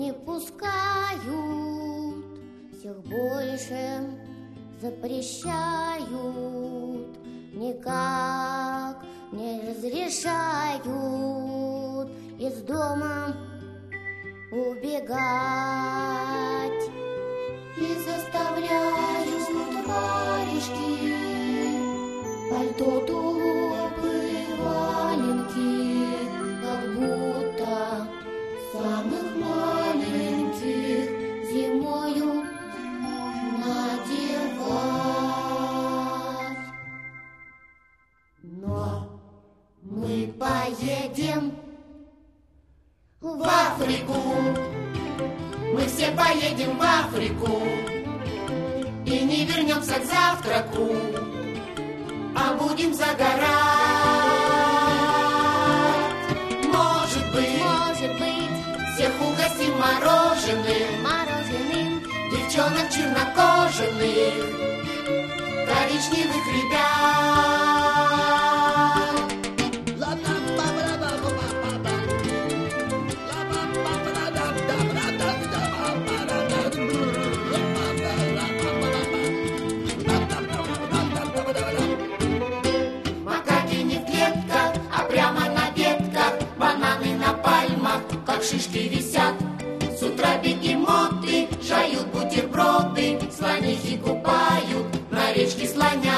не пускают, всех больше запрещают, никак не разрешают из дома убегать. И заставляют варежки, пальто, тулупы, валенки, как будто самых маленьких зимою надевать. Но мы поедем в Африку, мы все поедем в Африку и не вернемся к завтраку, а будем загорать. Может быть, всех угостим мороженым, девчонок чернокожих, коричневых ребят. Макаки не в клетках, а прямо на ветках, бананы на пальмах, как шишки висят. С утра бегемоты жают бутерброды, слонихи купают на речке слоня.